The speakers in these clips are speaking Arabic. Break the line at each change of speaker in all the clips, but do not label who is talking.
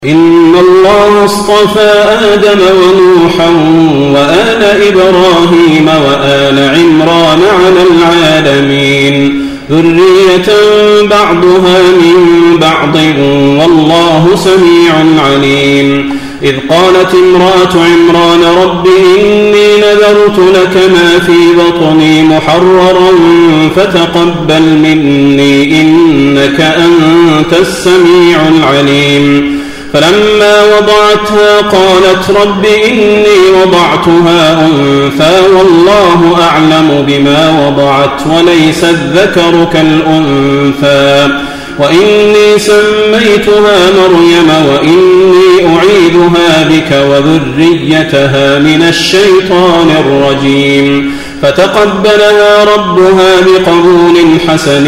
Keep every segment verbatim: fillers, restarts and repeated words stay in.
إن الله اصطفى آدم ونوحا وآل إبراهيم وآل عمران على العالمين ذرية بعضها من بعض والله سميع عليم. إذ قالت امرأة عمران رب إني نذرت لك ما في بطني محررا فتقبل مني إنك أنت السميع العليم. فلما وضعتها قالت رب إني وضعتها أنثى والله أعلم بما وضعت وليس الذكر كالأنثى وإني سميتها مريم وإني أعيذها بك وذريتها من الشيطان الرجيم. فتقبلها ربها بقبول حسن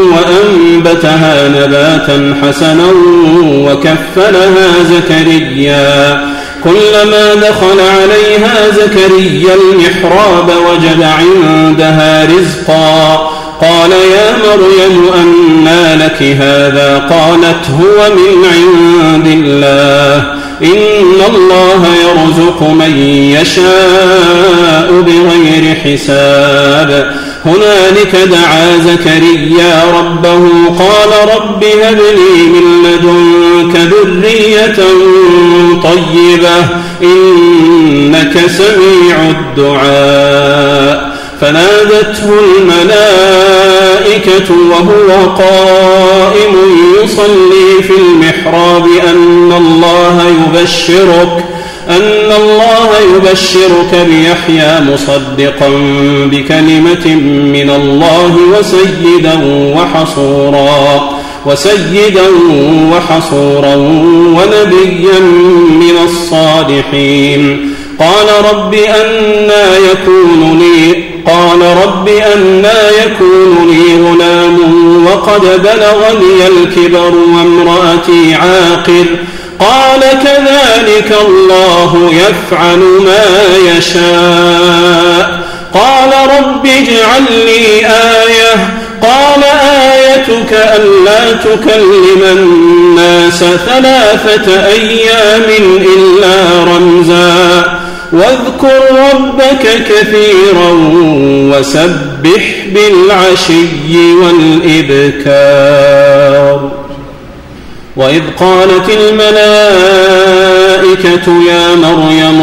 وأنبتها نباتا حسنا وكفلها زكريا. كلما دخل عليها زكريا المحراب وجد عندها رزقا قال يا مريم أنى لك هذا قالت هو من عند الله إن الله يرزق من يشاء بغير حساب. هنالك دعا زكريا ربه قال رب هب لي من لدنك ذرية طيبة إنك سميع الدعاء. فنادته الملائكة وهو قائم يصلي في المحراب أن الله يبشرك أن الله يبشرك بيحيى مصدقا بكلمة من الله وسيدا وحصورا وسيدا وحصورا ونبيا من الصالحين. قال رب أنى يكون لي قال رب أنى يكون لي غلام وقد بلغني الكبر وامرأتي عاقر قال كذلك الله يفعل ما يشاء. قال رب اجعل لي آية قال آيتك ألا تكلم الناس ثلاثة أيام إلا رمزا واذكر ربك كثيرا وسبح بالعشي والإبكار. وإذ قالت الملائكة يا مريم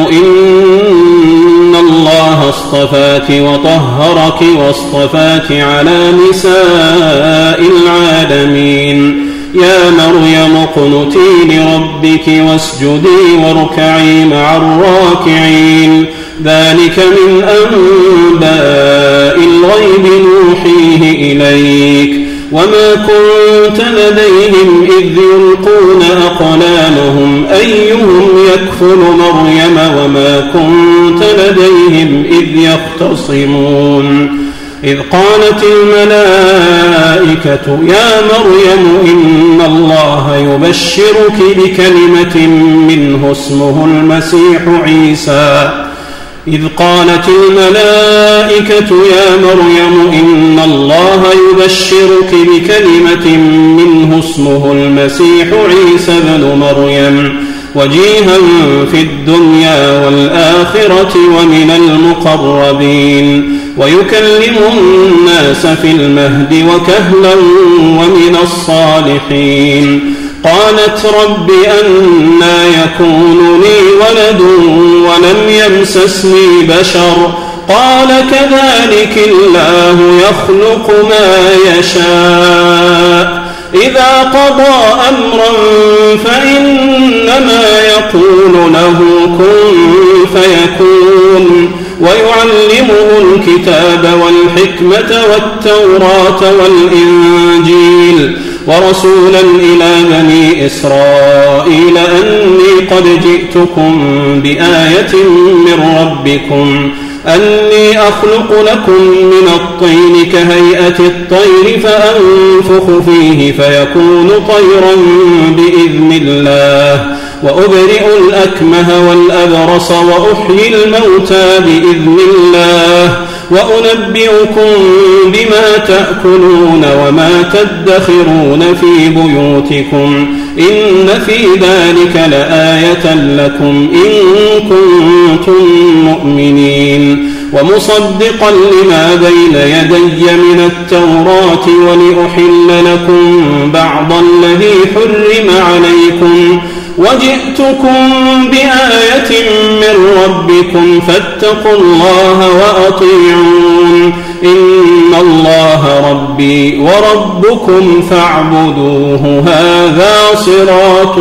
إن الله اصطفاك وطهرك واصطفاك على نساء العالمين. يا مريم اقنتي لربك واسجدي واركعي مع الراكعين. ذلك من أنباء الغيب نوحيه إليك وما كنت لديهم إذ يلقون أقلامهم أيهم يكفل مريم وما كنت لديهم إذ يختصمون. إذ قالت الملائكة يا مريم إن الله يبشرك بكلمة منه اسمه المسيح عيسى إذ قالت الملائكة يا مريم إن الله يبشرك بكلمة منه اسمه المسيح عيسى ابن مريم وجيها في الدنيا والآخرة ومن المقربين ويكلم الناس في المهد وكهلا ومن الصالحين. قالت رب أنى يكون لي ولد ولم يمسسني بشر قال كذلك الله يخلق ما يشاء إذا قضى أمرا فإنما يقول له كن فيكون. ويعلمه الكتاب والحكمة والتوراة والإنجيل ورسولا إلى بني إسرائيل أني قد جئتكم بآية من ربكم أني أخلق لكم من الطين كهيئة الطير فأنفخ فيه فيكون طيرا بإذن الله وأبرئ الأكمه والأبرص وأحيي الموتى بإذن الله وأنبئكم بما تأكلون وما تدخرون في بيوتكم إن في ذلك لآية لكم إن كنتم مؤمنين ومصدقا لما بين يدي من التوراة ولأحل لكم بعض الذي حرم عليكم وجئتكم بآية من ربكم فاتقوا الله وأطيعون إن الله ربي وربكم فاعبدوه هذا صراط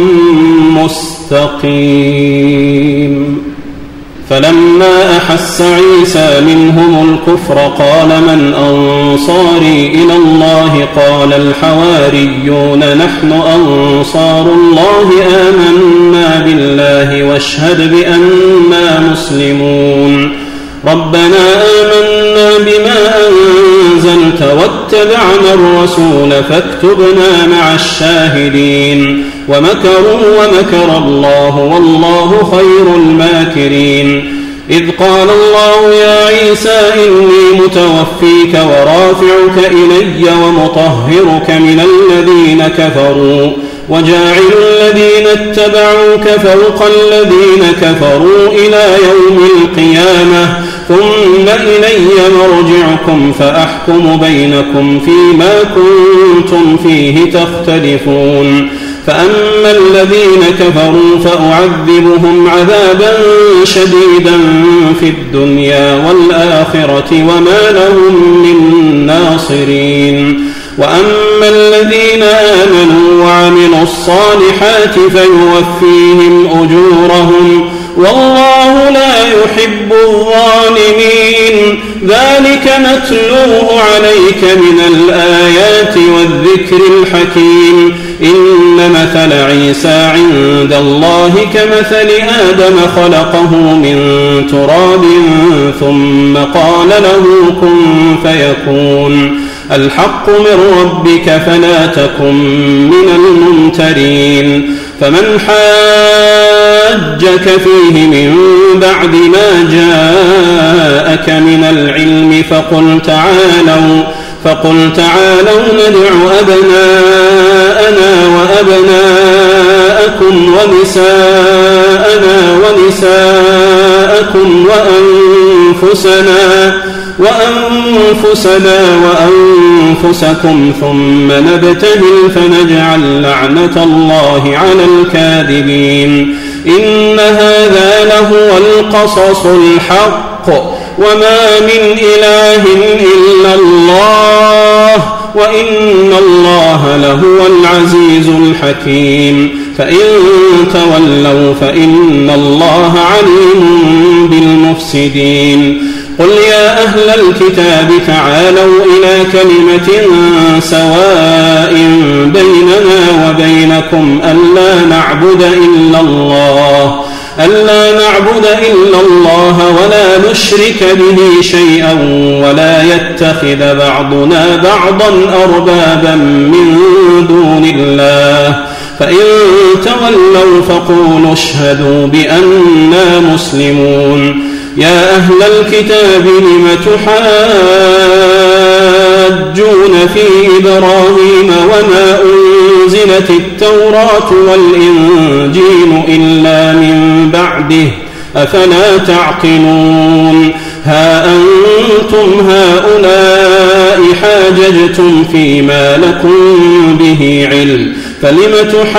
مستقيم. فلما أحس عيسى منهم الكفر قال من أنصاري إلى الله قال الحواريون نحن أنصار الله آمنا بالله واشهد بأننا مسلمون ربنا آمنا بما أنزلت واتبعنا الرسول فاكتبنا مع الشاهدين ومكروا ومكر الله والله خير الماكرين. إذ قال الله يا عيسى إني متوفيك ورافعك إلي ومطهرك من الذين كفروا وجاعل الذين اتبعوك فوق الذين كفروا إلى يوم القيامة ثم إلي مرجعكم فأحكم بينكم فيما كنتم فيه تختلفون. فأما الذين كفروا فأعذبهم عذابا شديدا في الدنيا والآخرة وما لهم من ناصرين. وأما الذين آمنوا وعملوا الصالحات فيوفيهم أجورهم والله لا يحب الظالمين. ذلك نتلوه عليك من الآيات والذكر الحكيم. إن مثل عيسى عند الله كمثل آدم خلقه من تراب ثم قال له كن فيكون. الحق من ربك فلا تكن من الممترين. فمن حاجك فيه من بعد ما جاءك من العلم فقل تعالوا فقل تعالوا ندع أبناءنا وأبناءكم ونساءنا ونساءكم وأنفسنا وأنفسنا وأنفسكم ثم نبتهل فنجعل لعنة الله على الكاذبين. إن هذا لهو القصص الحق وما من إله إلا الله وإن الله لهو العزيز الحكيم. فإن تولوا فإن الله عليم بالمفسدين. قل يا أهل الكتاب تعالوا إلى كلمة سواء بيننا وبينكم ألا نعبد إلا الله ألا نعبد إلا الله ولا نشرك به شيئا ولا يتخذ بعضنا بعضا أربابا من دون الله. فإن تولوا فقولوا اشهدوا بأننا مسلمون. يا أهل الكتاب لم تحاجون في إبراهيم وما أنزلت التوراة والإنجيل إلا من بعده أفلا تعقلون. ها أنتم هؤلاء حاججتم فيما لكم به علم فلم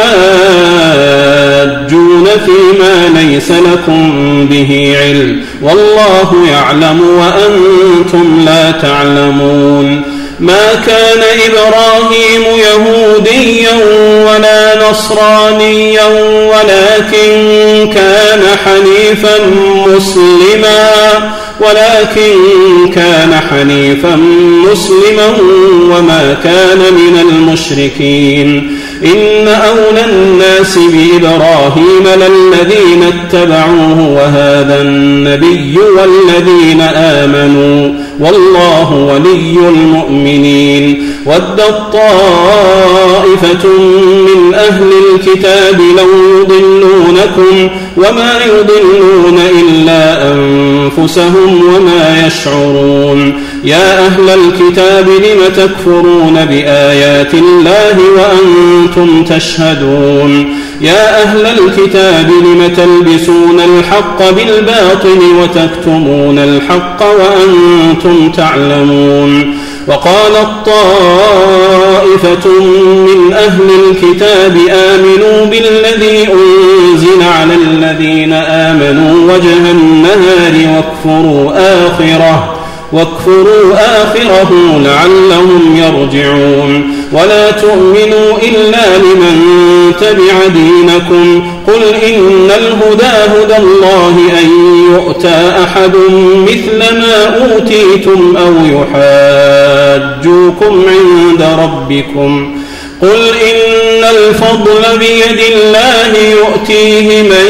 تحاجون فيما ليس لكم به علم والله يعلم وأنتم لا تعلمون. ما كان إبراهيم يهوديا ولا نصرانيا ولكن كان حنيفا مسلما ولكن كان حنيفا مسلما وما كان من المشركين. إن أولى الناس بإبراهيم للذين اتبعوه وهذا النبي والذين آمنوا والله ولي المؤمنين. ودت طائفة من أهل الكتاب لو يضلونكم وما يضلون إلا أنفسهم وما يشعرون. يا أهل الكتاب لم تكفرون بآيات الله وأنتم تشهدون يا أهل الكتاب لم تلبسون الحق بالباطل وتكتمون الحق وأنتم تعلمون وقالت طائفة من أهل الكتاب آمنوا بالذي أنزل على الذين آمنوا وجه النهار واكفروا آخره واكفروا آخره لعلهم يرجعون ولا تؤمنوا إلا لمن تبع دينكم قل إن الهدى هدى الله أن يؤتى أحد مثل ما أوتيتم أو يحاجوكم عند ربكم قل إن الفضل بيد الله يؤتيه من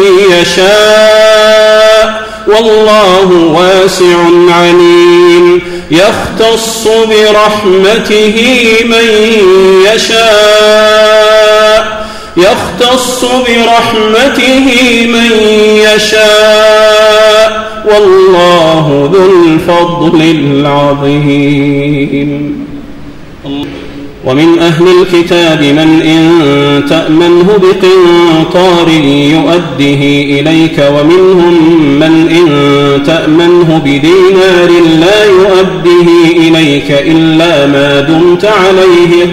يشاء والله واسع عليم يختص برحمته من يشاء يختص برحمته من يشاء والله ذو الفضل العظيم ومن أهل الكتاب من إن تأمنه بقنطار يؤده إليك ومنهم من إن تأمنه بدينار لا يؤده إليك إلا ما دمت عليه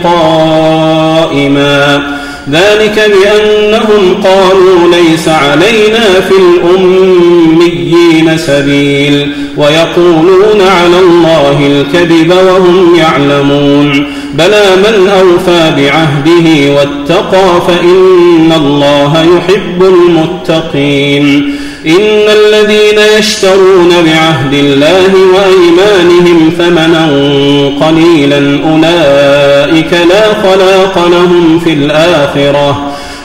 قائما ذلك بأنهم قالوا ليس علينا في الأميين سبيل ويقولون على الله الكذب وهم يعلمون بلى من أوفى بعهده واتقى فإن الله يحب المتقين إن الذين يشترون بعهد الله وأيمانهم ثمنا قليلا أولئك لا خلاق لهم في الآخرة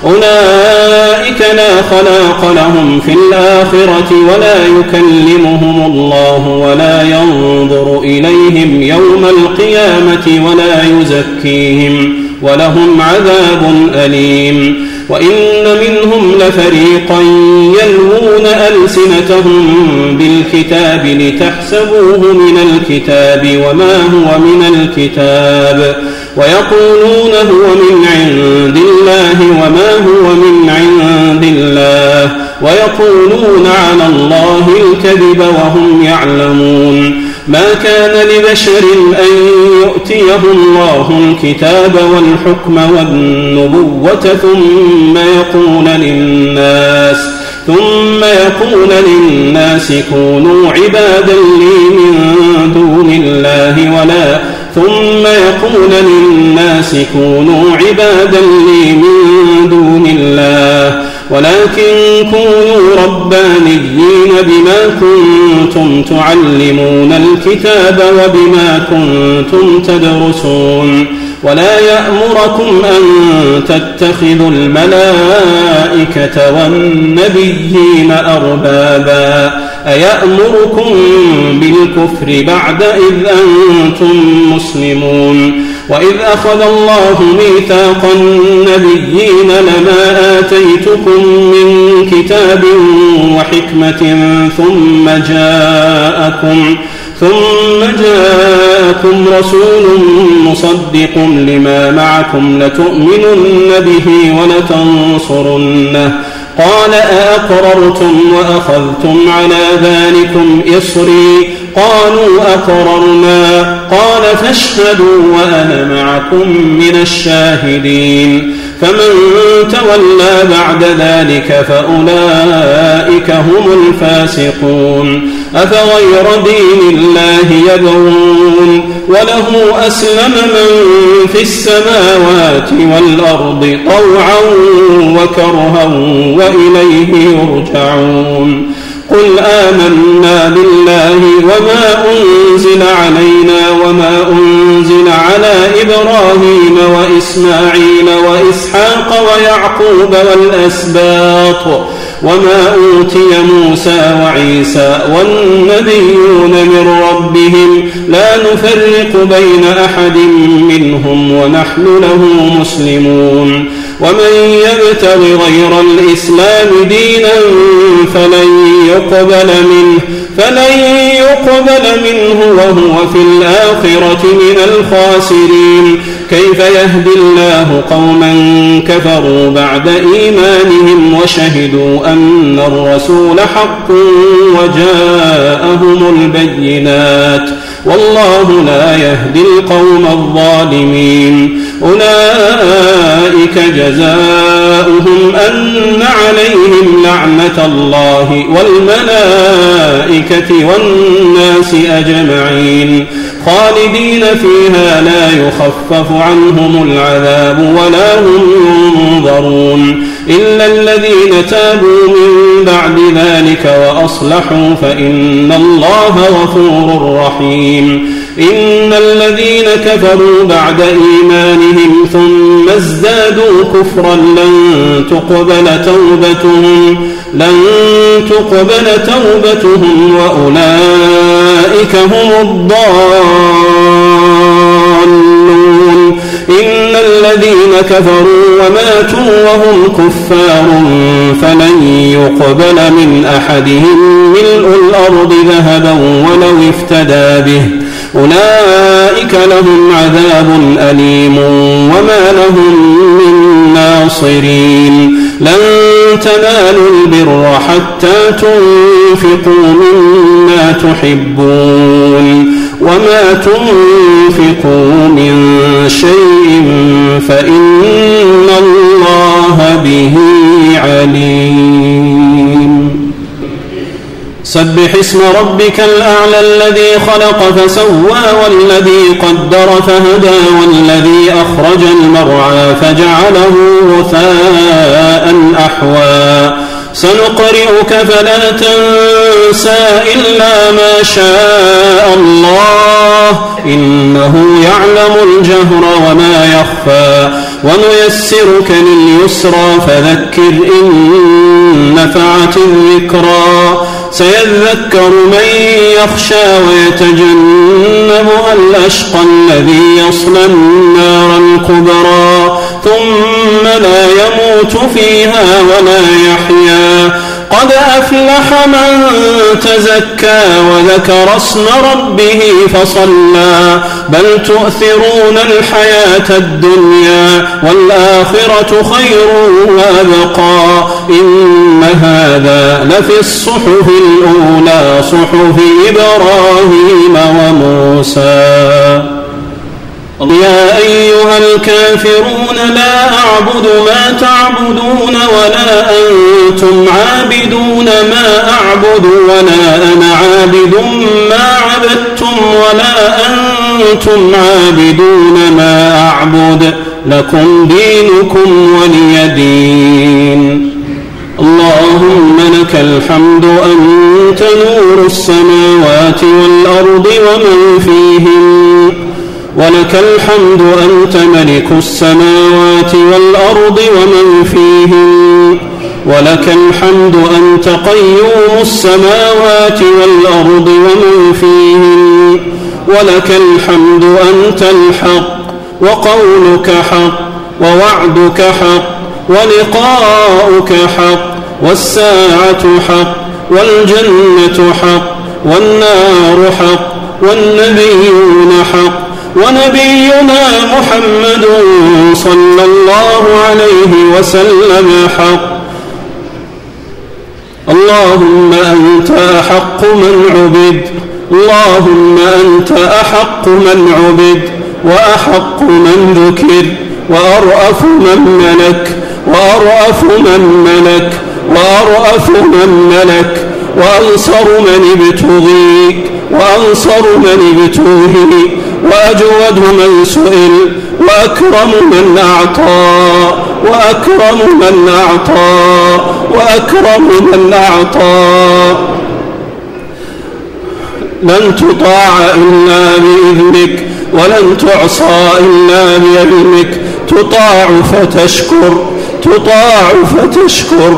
أولئك لا خلاق لهم في الآخرة ولا يكلمهم الله ولا ينظر إليهم يوم القيامة ولا يزكيهم ولهم عذاب أليم وإن منهم لفريقا يلوون ألسنتهم بالكتاب لتحسبوه من الكتاب وما هو من الكتاب ويقولون هو من عند الله وما هو من عند الله ويقولون على الله الكذب وهم يعلمون ما كان لبشر أن يؤتيه الله الكتاب والحكم والنبوة ثم يقول للناس ثم يقول للناس كونوا عبادا لي من دون الله ولا ثم يقول للناس كونوا عبادا لي من دون الله ولكن كونوا ربانيين بما كنتم تعلمون الكتاب وبما كنتم تدرسون ولا يأمركم أن تتخذوا الملائكة والنبيين أربابا أيأمركم بالكفر بعد إذ أنتم مسلمون وإذ أخذ الله ميثاق النبيين لما آتيتكم من كتاب وحكمة ثم جاءكم ثم جاءكم رسول مصدق لما معكم لتؤمنن به ولتنصرنه قال أأقررتم وأخذتم على ذلكم إصري قالوا أقررنا قال فاشهدوا وأنا معكم من الشاهدين فمن تولى بعد ذلك فأولئك هم الفاسقون أفغير دين الله يبغون وله أسلم من في السماوات والأرض طوعا وكرها وإليه يرجعون قل آمنا بالله وما أنزل علينا وما أنزل على إبراهيم وإسماعيل وإسحاق ويعقوب والأسباط وما أوتي موسى وعيسى والنبيون من ربهم لا نفرق بين أحد منهم ونحن له مسلمون ومن يبتغ غير الإسلام دينا فلن يقبل منه فلن يقبل منه وهو في الآخرة من الخاسرين. كيف يهدي الله قوما كفروا بعد إيمانهم وشهدوا أن الرسول حق وجاءهم البينات والله لا يهدي القوم الظالمين. أولئك جزاؤهم أن عليهم لعنة الله والملائكة والناس أجمعين خالدين فيها لا يخفف عنهم العذاب ولا هم ينظرون إلا الذين تابوا من بعد ذلك وأصلحوا فإن الله غفور رحيم. إن الذين كفروا بعد إيمانهم ثم ازدادوا كفرا لن تقبل توبتهم لن تقبل توبتهم وأولئك هم الضالون. إن الذين كفروا وماتوا وهم كفار فلن يقبل من أحدهم ملء الأرض ذهبا ولو افتدى به أولئك لهم عذاب أليم وما لهم من ناصرين. لن تنالوا البر حتى تنفقوا مما تحبون وما تنفقوا من شيء فإن الله به عليم. سبح اسم ربك الأعلى الذي خلق فسوى والذي قدر فهدى والذي أخرج المرعى فجعله غثاء أحوى. سنقرئك فلا تنسى إلا ما شاء الله إنه يعلم الجهر وما يخفى. ونيسرك لليسرى فذكر إن نفعت الذكرى. سيذكر من يخشى ويتجنبها الأشقى الذي يصلى النار الكبرى ثم لا يموت فيها ولا يحيا. قد أفلح من تزكى وذكر اسم ربه فصلى بل تؤثرون الحياة الدنيا والآخرة خير وأبقى. إن هذا لفي الصحف الأولى صحف إبراهيم وموسى. يا أيها الكافرون لا أعبد ما تعبدون ولا أنتم عابدون ما أعبد ولا أنا عابد ما عبدتم ولا أنتم عابدون ما أعبد لكم دينكم ولي دين. اللهم لك الحمد أنت نور السماوات والأرض ومن فيهن ولك الحمد أنت ملك السماوات والأرض ومن فيهن ولك الحمد أنت قيوم السماوات والأرض ومن فيهن ولك الحمد أنت الحق وقولك حق ووعدك حق ولقاؤك حق والساعة حق والجنة حق والنار حق والنبيون حق ونبينا محمد صلى الله عليه وسلم حق. اللهم أنت أحق من عبد اللهم أنت أحق من عبد وأحق من ذكر وأرأف من ملك وأرأف من ملك وأرأف من ملك وأنصر من ابتغي وأنصر من ابتغي وأجود من سئل وأكرم من أعطى وأكرم من أعطى وأكرم من أعطى. لن تطاع إلا بإذنك ولن تعصى إلا بعلمك. تطاع فتشكر تطاع فتشكر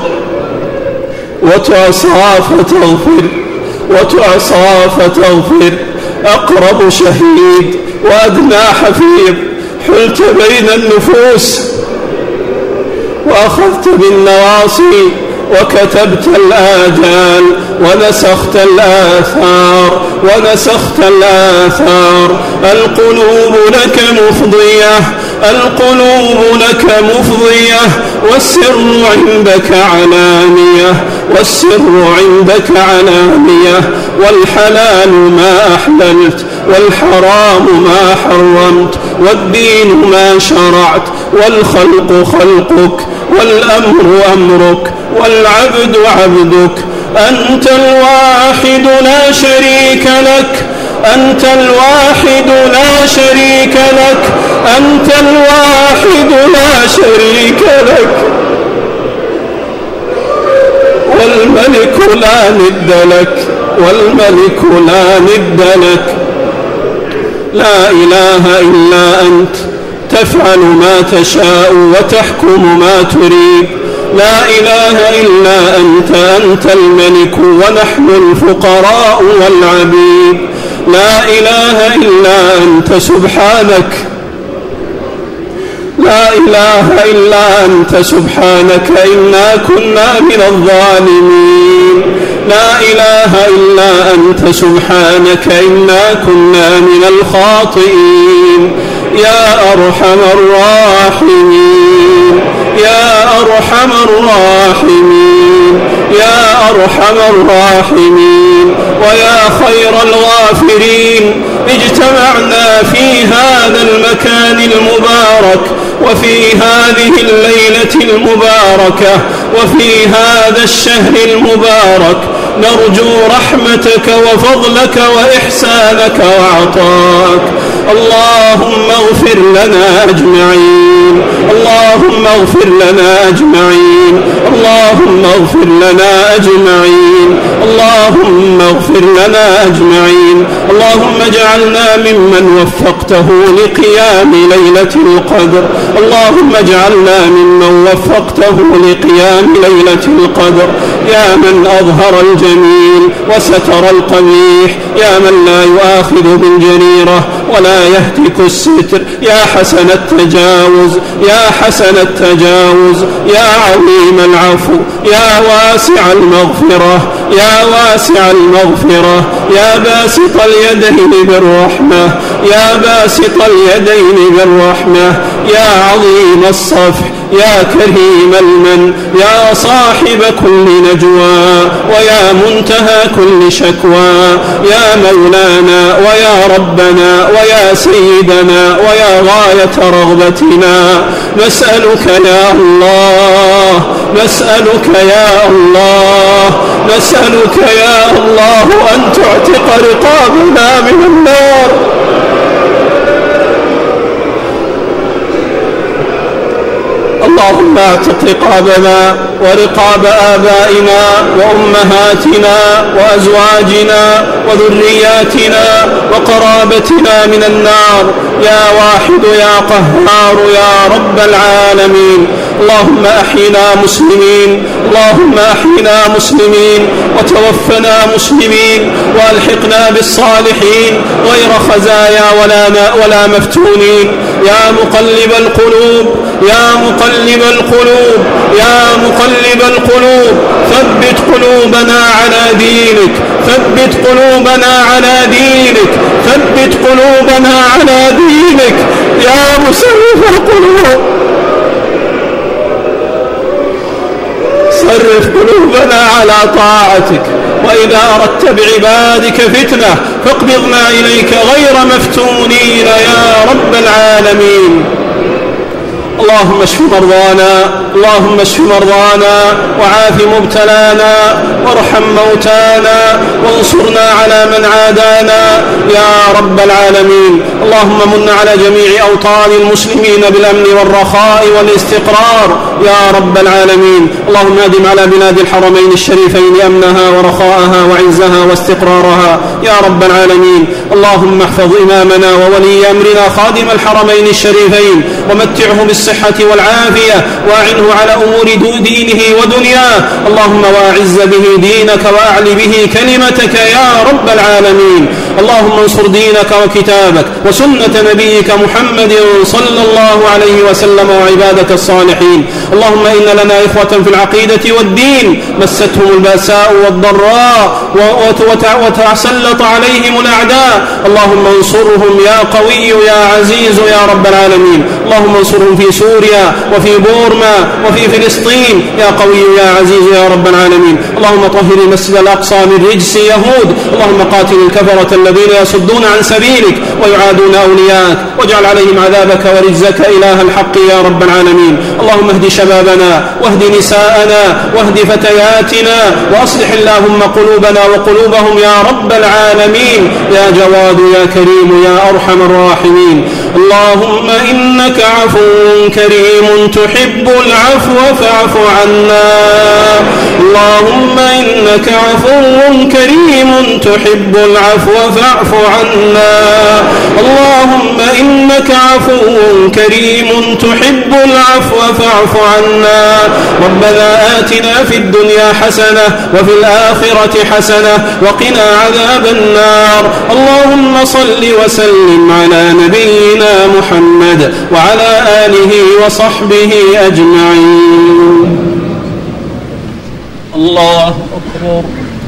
وتعصى فتغفر وتعصى فتغفر. أقرب شهيد وأدنى حفيظ حلت بين النفوس وأخذت بالنواصي وكتبت الآجال ونسخت الآثار ونسخت الآثار. القلوب لك مفضية، القلوب لك مفضية، والسر عندك علانية، والسر عندك علانية. والحلال ما أحللت والحرام ما حرمت، والدين ما شرعت، والخلق خلقك، والأمر أمرك، والعبد عبدك. أنت الواحد لا شريك لك، أنت الواحد لا شريك لك، أنت الواحد لا شريك لك، والملك لا ند لك، والملك لا ند لك. لا إله إلا أنت، تفعل ما تشاء وتحكم ما تريد. لا إله إلا أنت، أنت الملك ونحن الفقراء والعبيد. لا إله إلا أنت سبحانك، لا إله إلا أنت سبحانك إنا كنا من الظالمين. لا إله إلا أنت سبحانك إنا كنا من الخاطئين. يا أرحم الراحمين، يا أرحم الراحمين، يا أرحم الراحمين، ويا خير الغافرين. اجتمعنا في هذا المكان المبارك، وفي هذه الليلة المباركة، وفي هذا الشهر المبارك، نرجو رحمتك وفضلك وإحسانك وعطاك. اللهم اغفر لنا أجمعين، اللهم اغفر لنا أجمعين، اللهم اغفر لنا أجمعين، اللهم اغفر لنا أجمعين. اللهم اجعلنا ممن وفقته لقيام ليلة القدر، اللهم اجعلنا ممن وفقته لقيام ليلة القدر. يا من أظهر الجميل وستر القبيح، يا من لا يؤاخذ بالجريرة ولا يهتك الستر، يا حسن التجاوز، يا حسن التجاوز، يا عظيم العفو، يا واسع المغفرة، يا واسع المغفرة، يا باسط اليدين بالرحمة، يا باسط اليدين بالرحمة، يا عظيم الصفح، يا كريم المن، يا صاحب كل نجوى، ويا منتهى كل شكوى، يا مولانا ويا ربنا ويا سيدنا ويا غاية رغبتنا. نسألك يا الله، نسألك يا الله، نسألك يا الله أن تعتق رقابنا من النار. اللهم اعتق رقابنا ورقاب آبائنا وأمهاتنا وأزواجنا وذرياتنا وقرابتنا من النار يا واحد يا قهار يا رب العالمين. اللهم أحينا مسلمين، اللهم أحينا مسلمين وتوفنا مسلمين وألحقنا بالصالحين غير خزايا ولا, ولا مفتونين. يا مقلب القلوب، يا مقلب القلوب، يا مقلب القلوب، ثبت قلوبنا على دينك، ثبت قلوبنا على دينك، ثبت قلوبنا على دينك يا مصرف القلوب. صرف قلوبنا على طاعتك، وإذا أردت بعبادك فتنة فاقبضنا إليك غير مفتونين يا رب العالمين. اللهم اشف مرضانا، اللهم اشف مرضانا وعاف مبتلانا وارحم موتانا وانصرنا على من عادانا يا رب العالمين. اللهم من على جميع أوطان المسلمين بالأمن والرخاء والاستقرار يا رب العالمين. اللهم أدم على بلاد الحرمين الشريفين أمنها ورخاءها وعزها واستقرارها يا رب العالمين. اللهم احفظ إمامنا وولي أمرنا خادم الحرمين الشريفين ومتعه بالسلام بالصحة والعافية، وأعنه على أمور دينه ودنياه. اللهم واعز به دينك وأعل به كلمتك يا رب العالمين. اللهم انصر دينك وكتابك وسنة نبيك محمد صلى الله عليه وسلم وعبادك الصالحين. اللهم إن لنا إخوة في العقيدة والدين مستهم البأساء والضراء وتسلط عليهم الأعداء، اللهم انصرهم يا قوي يا عزيز يا رب العالمين. اللهم انصرهم في سوريا وفي بورما وفي فلسطين يا قوي يا عزيز يا رب العالمين. اللهم طهر المسجد الأقصى من رجس يهود. اللهم قاتل الكفرة الذين يصدون عن سبيلك ويعادون أولياءك، واجعل عليهم عذابك ورجزك إله الحق يا رب العالمين. اللهم اهد شبابنا واهد نساءنا واهد فتياتنا، وأصلح اللهم قلوبنا وقلوبهم يا رب العالمين يا جواد يا كريم يا أرحم الراحمين. اللهم إنك عفو كريم تحب العفو فاعف عنا. اللهم إنك عفو كريم تحب العفو فاعف عنا. اللهم إنك عفو كريم تحب العفو فاعف عنا. ربنا آتنا في الدنيا حسنة وفي الآخرة حسنة وقنا عذاب النار. اللهم صل وسلم على نبينا محمد وعلى آله وصحبه أجمعين. الله أكبر.